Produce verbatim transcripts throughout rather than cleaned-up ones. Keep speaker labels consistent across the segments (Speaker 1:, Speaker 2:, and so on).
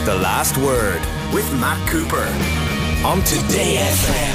Speaker 1: The Last Word with Matt Cooper on Today F M.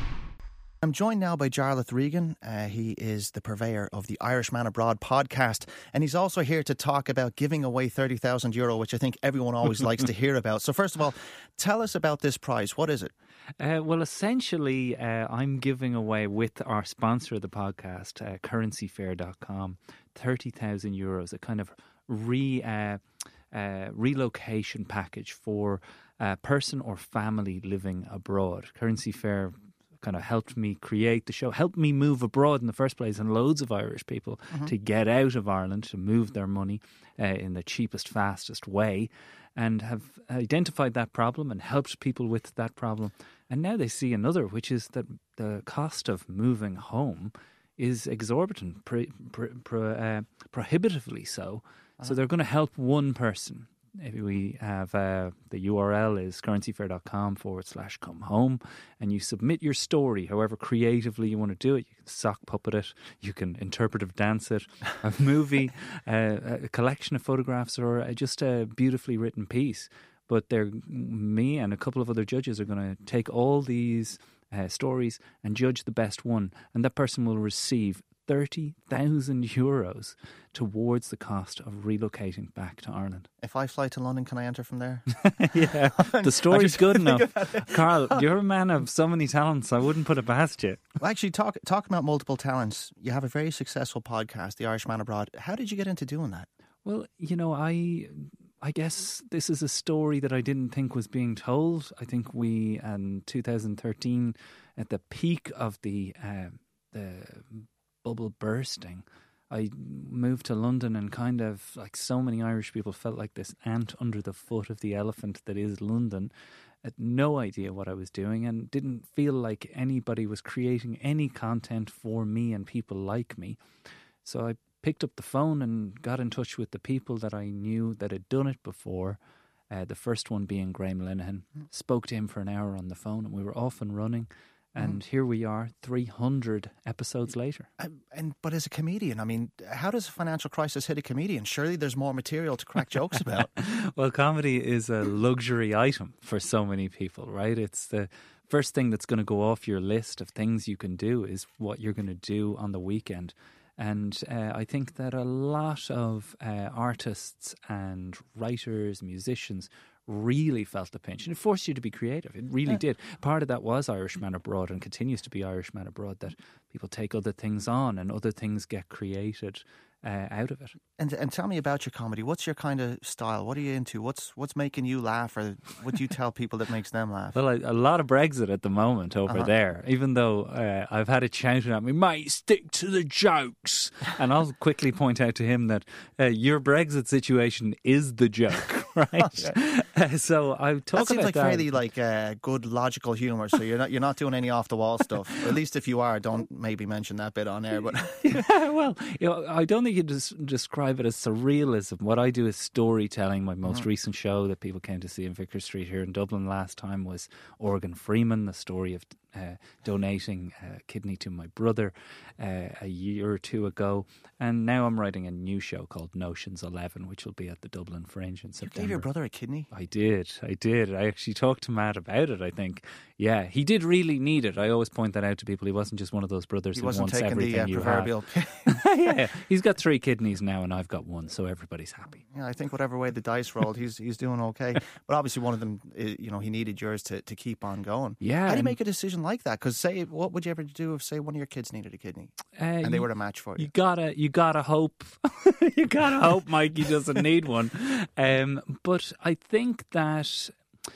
Speaker 2: I'm joined now by Jarlath Regan. Uh, he is the purveyor of the Irishman Abroad podcast, and he's also here to talk about giving away thirty thousand euro, which I think everyone always likes to hear about. So first of all, tell us about this prize. What is it?
Speaker 3: Uh, well, essentially, uh, I'm giving away with our sponsor of the podcast, uh, currency fair dot com, thirty thousand euros, a kind of re uh, uh, relocation package for a person or family living abroad. Currency Fair kind of helped me create the show, helped me move abroad in the first place, and loads of Irish people mm-hmm. to get out of Ireland, to move their money uh, in the cheapest, fastest way, and have identified that problem and helped people with that problem. And now they see another, which is that the cost of moving home is exorbitant, pre, pre, pre, uh, prohibitively so. Uh-huh. So they're going to help one person. If we have uh, the U R L is currencyfair.com forward slash come home, and you submit your story however creatively you want to do it. You can sock puppet it, you can interpretive dance it, a movie, uh, a collection of photographs, or just a beautifully written piece. But they're, me and a couple of other judges are going to take all these uh, stories and judge the best one, and that person will receive thirty thousand euros towards the cost of relocating back to Ireland.
Speaker 2: If I fly to London, can I enter from there?
Speaker 3: Yeah, the story's good enough. Carl, you're a man of so many talents, I wouldn't put it past you.
Speaker 2: Well, actually, talk, talking about multiple talents, you have a very successful podcast, The Irishman Abroad. How did you get into doing that?
Speaker 3: Well, you know, I... I guess this is a story that I didn't think was being told. I think we, in two thousand thirteen, at the peak of the uh, the bubble bursting, I moved to London and kind of, like so many Irish people, felt like this ant under the foot of the elephant that is London. Had no idea what I was doing and didn't feel like anybody was creating any content for me and people like me. So I picked up the phone and got in touch with the people that I knew that had done it before. Uh, the first one being Graham Linehan. Mm. Spoke to him for an hour on the phone, and we were off and running. And mm. here we are, three hundred episodes later.
Speaker 2: Uh, and But as a comedian, I mean, how does a financial crisis hit a comedian? Surely there's more material to crack jokes about.
Speaker 3: Well, comedy is a luxury item for so many people, right? It's the first thing that's going to go off your list of things you can do is what you're going to do on the weekend. And uh, I think that a lot of uh, artists and writers, musicians really felt the pinch. And it forced you to be creative. It really yeah. did. Part of that was Irishman Abroad and continues to be Irishman Abroad, that people take other things on and other things get created uh, out of it.
Speaker 2: And and tell me about your comedy. What's your kind of style? What are you into? What's what's making you laugh, or what do you tell people that makes them laugh?
Speaker 3: Well, a, a lot of Brexit at the moment over uh-huh. there, even though uh, I've had it shouted at me, mate, stick to the jokes. And I'll quickly point out to him that uh, your Brexit situation is the joke, right? Okay. Uh, so I talk
Speaker 2: that seems
Speaker 3: about
Speaker 2: like
Speaker 3: that.
Speaker 2: really like uh, good logical humour. So you're not you're not doing any off the wall stuff. Or at least if you are, don't maybe mention that bit on air. But
Speaker 3: yeah, well, you know, I don't think you des- describe it as surrealism. What I do is storytelling. My most mm-hmm. recent show that people came to see in Vicar Street here in Dublin last time was Organ Freeman, the story of uh, donating a kidney to my brother uh, a year or two ago. And now I'm writing a new show called Notions eleven, which will be at the Dublin Fringe in September.
Speaker 2: You gave your brother a kidney?
Speaker 3: I did. I did. I actually talked to Matt about it, I think. Yeah, he did really need it. I always point that out to people. He wasn't just one of those brothers
Speaker 2: he
Speaker 3: who
Speaker 2: wasn't
Speaker 3: wants
Speaker 2: taking
Speaker 3: everything
Speaker 2: the, uh,
Speaker 3: you
Speaker 2: proverbial
Speaker 3: have. Yeah, he's got three kidneys now and I've got one, so everybody's happy.
Speaker 2: Yeah, I think whatever way the dice rolled, he's he's doing okay. But obviously one of them, you know, he needed yours to, to keep on going.
Speaker 3: Yeah.
Speaker 2: How do you make a decision like that? Because say, what would you ever do if, say, one of your kids needed a kidney
Speaker 3: uh,
Speaker 2: and they
Speaker 3: you,
Speaker 2: were a match for you?
Speaker 3: You gotta, you gotta hope. you gotta hope Mikey doesn't need one. Um, but I think that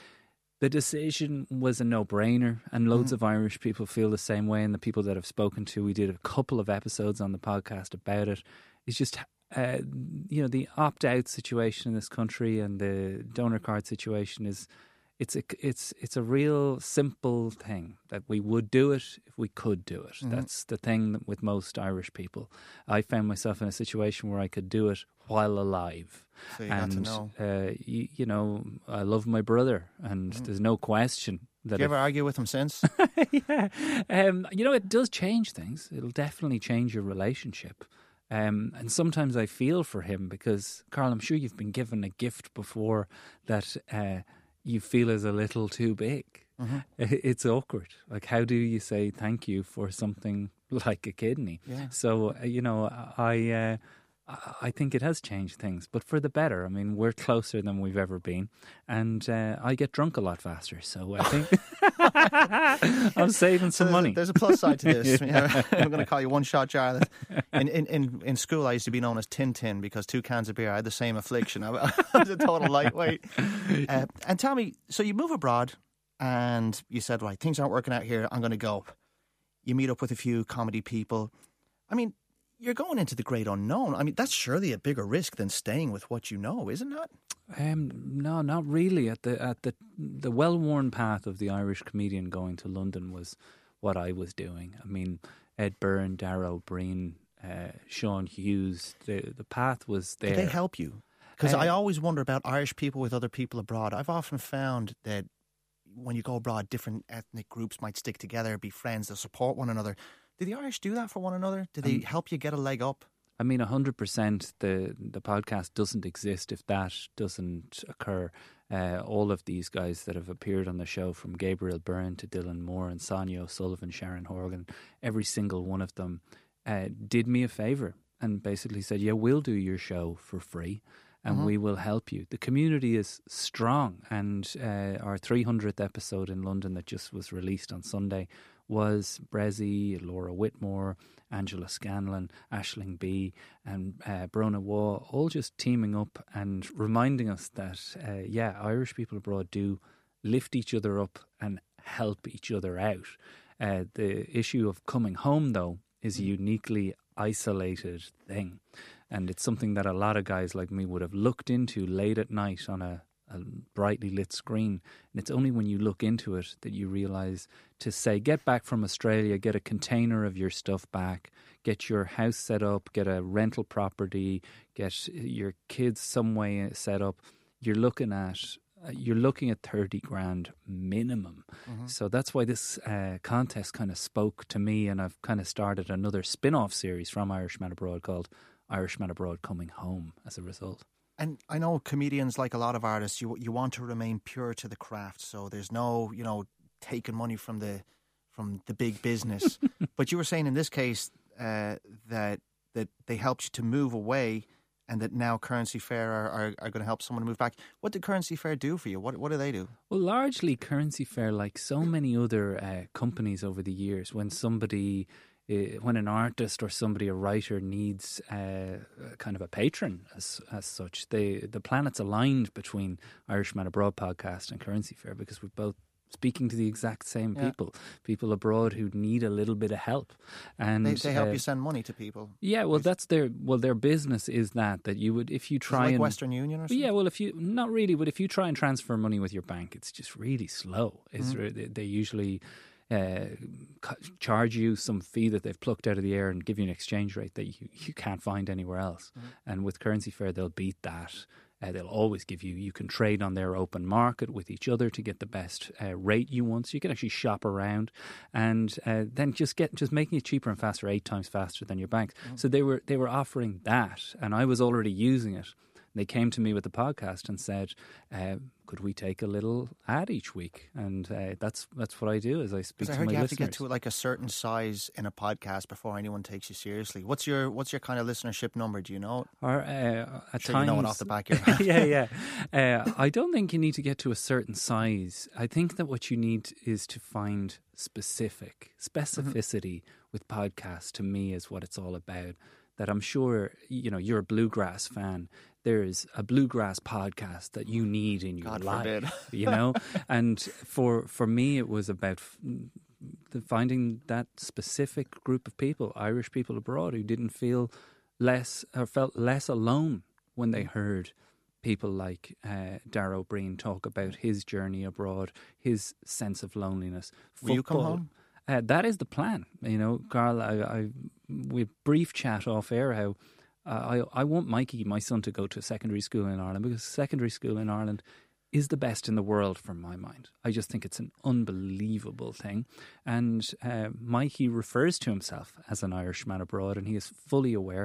Speaker 3: the decision was a no-brainer, and loads mm. of Irish people feel the same way, and the people that I've spoken to, we did a couple of episodes on the podcast about it. It's just, uh, you know, the opt-out situation in this country and the donor card situation is, it's a, it's, it's a real simple thing that we would do it if we could do it. Mm. That's the thing with most Irish people. I found myself in a situation where I could do it while alive.
Speaker 2: So you
Speaker 3: and,
Speaker 2: got to know.
Speaker 3: Uh, you, you know, I love my brother, and mm. there's no question that.
Speaker 2: Did you ever argue with him since?
Speaker 3: yeah. Um, you know, it does change things. It'll definitely change your relationship. Um, and sometimes I feel for him because, Carl, I'm sure you've been given a gift before that uh, you feel is a little too big. Mm-hmm. It's awkward. Like, how do you say thank you for something like a kidney?
Speaker 2: Yeah.
Speaker 3: So, you know, I... Uh, I think it has changed things, but for the better. I mean, we're closer than we've ever been, and uh, I get drunk a lot faster. So I think I'm saving some
Speaker 2: so there's
Speaker 3: money.
Speaker 2: A, there's a plus side to this.
Speaker 3: Yeah.
Speaker 2: I'm going to call you One Shot Jarlath. In, in in in school, I used to be known as Tin Tin because two cans of beer. I had the same affliction. I was a total lightweight. Uh, and tell me, so you move abroad, and you said, right, things aren't working out here. I'm going to go. You meet up with a few comedy people. I mean, you're going into the great unknown. I mean, that's surely a bigger risk than staying with what you know, isn't it? Um,
Speaker 3: no, not really. At the at the the well-worn path of the Irish comedian going to London was what I was doing. I mean, Ed Byrne, Darrell Breen, uh, Sean Hughes. The the path was there.
Speaker 2: Did they help you? Because
Speaker 3: uh,
Speaker 2: I always wonder about Irish people with other people abroad. I've often found that when you go abroad, different ethnic groups might stick together, be friends, they'll support one another. Do the Irish do that for one another? Do they um, help you get a leg up?
Speaker 3: I mean, one hundred percent the, the podcast doesn't exist if that doesn't occur. Uh, all of these guys that have appeared on the show, from Gabriel Byrne to Dylan Moore and Sonia O'Sullivan, Sharon Horgan, every single one of them uh, did me a favour and basically said, yeah, we'll do your show for free and mm-hmm. we will help you. The community is strong, and uh, our three hundredth episode in London that just was released on Sunday was Brezzy, Laura Whitmore, Angela Scanlon, Aisling B and uh, Brona Waugh, all just teaming up and reminding us that, uh, yeah, Irish people abroad do lift each other up and help each other out. Uh, the issue of coming home, though, is a uniquely isolated thing. And it's something that a lot of guys like me would have looked into late at night on a a brightly lit screen, and it's only when you look into it that you realise to say, get back from Australia, get a container of your stuff back, get your house set up, get a rental property, get your kids some way set up, you're looking at you're looking at thirty grand minimum. Mm-hmm. So that's why this uh, contest kind of spoke to me, and I've kind of started another spin-off series from Irishman Abroad called Irishman Abroad Coming Home as a result.
Speaker 2: And I know comedians, like a lot of artists, you you want to remain pure to the craft. So there's no, you know, taking money from the from the big business. But you were saying in this case uh, that that they helped you to move away, and that now Currency Fair are, are, are going to help someone to move back. What did Currency Fair do for you? What what do they do?
Speaker 3: Well, largely Currency Fair, like so many other uh, companies over the years, when somebody... Uh, when an artist or somebody, a writer, needs uh, kind of a patron as as such, they, the planets aligned between Irishman Abroad podcast and Currency Fair, because we're both speaking to the exact same
Speaker 2: yeah.
Speaker 3: people, people abroad who need a little bit of help. And
Speaker 2: they, they help
Speaker 3: uh,
Speaker 2: you send money to people.
Speaker 3: Yeah, well, that's their well, their business is that that you would, if you try
Speaker 2: like
Speaker 3: and
Speaker 2: Western Union or something.
Speaker 3: Yeah, well, if you not really, but if you try and transfer money with your bank, it's just really slow. It's mm-hmm. re- they usually. Uh, charge you some fee that they've plucked out of the air and give you an exchange rate that you, you can't find anywhere else. Mm-hmm. And with Currency Fair, they'll beat that. Uh, they'll always give you, you can trade on their open market with each other to get the best uh, rate you want. So you can actually shop around and uh, then just get, just making it cheaper and faster, eight times faster than your banks. Mm-hmm. So they were, they were offering that, and I was already using it. They came to me with the podcast and said, uh, could we take a little ad each week? And uh, that's that's what I do, is I speak to my listeners.
Speaker 2: I heard you have to get to like a certain size in a podcast before anyone takes you seriously. What's your what's your kind of listenership number? Do you know?
Speaker 3: Or, uh, at
Speaker 2: sure
Speaker 3: times,
Speaker 2: you know it off the back of your head.
Speaker 3: yeah, yeah. Uh, I don't think you need to get to a certain size. I think that what you need is to find specific. Specificity mm-hmm. with podcasts, to me, is what it's all about. That I'm sure, you know, you're a bluegrass fan. There's a bluegrass podcast that you need in your
Speaker 2: God
Speaker 3: life,
Speaker 2: forbid.
Speaker 3: you know? And for for me, it was about f- the finding that specific group of people, Irish people abroad, who didn't feel less or felt less alone when they heard people like uh, Darrell Breen talk about his journey abroad, his sense of loneliness. Football.
Speaker 2: Will you come home?
Speaker 3: Uh, that is the plan. You know, Carl, I, I we brief chat off air how uh, I I want Mikey, my son, to go to secondary school in Ireland, because secondary school in Ireland is the best in the world from my mind. I just think it's an unbelievable thing. And uh, Mikey refers to himself as an Irishman abroad, and he is fully aware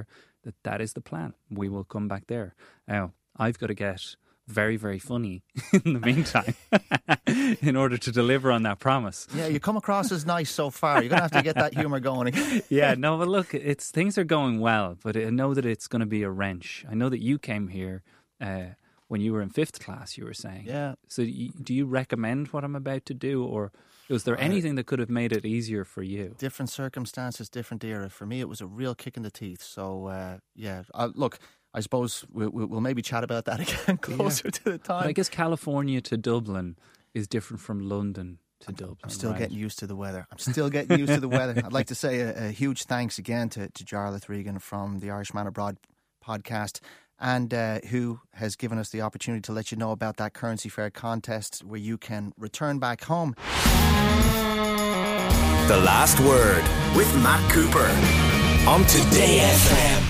Speaker 3: that that is the plan. We will come back there. Now, I've got to get very, very funny in the meantime in order to deliver on that promise.
Speaker 2: Yeah, you come across as nice so far. You're going to have to get that humour going again.
Speaker 3: Yeah, no, but look, it's things are going well, but I know that it's going to be a wrench. I know that you came here uh, when you were in fifth class, you were saying.
Speaker 2: Yeah.
Speaker 3: So do you recommend what I'm about to do, or was there anything that could have made it easier for you?
Speaker 2: Different circumstances, different era. For me, it was a real kick in the teeth. So, uh, yeah, uh, look, I suppose we'll, we'll maybe chat about that again closer yeah. to the time.
Speaker 3: But I guess California to Dublin is different from London to
Speaker 2: I'm,
Speaker 3: Dublin.
Speaker 2: I'm still
Speaker 3: right?
Speaker 2: getting used to the weather. I'm still getting used to the weather. I'd like to say a, a huge thanks again to, to Jarlath Regan from the Irishman Abroad podcast, and uh, who has given us the opportunity to let you know about that Currency Fair contest where you can return back home.
Speaker 1: The Last Word with Matt Cooper on Today F M.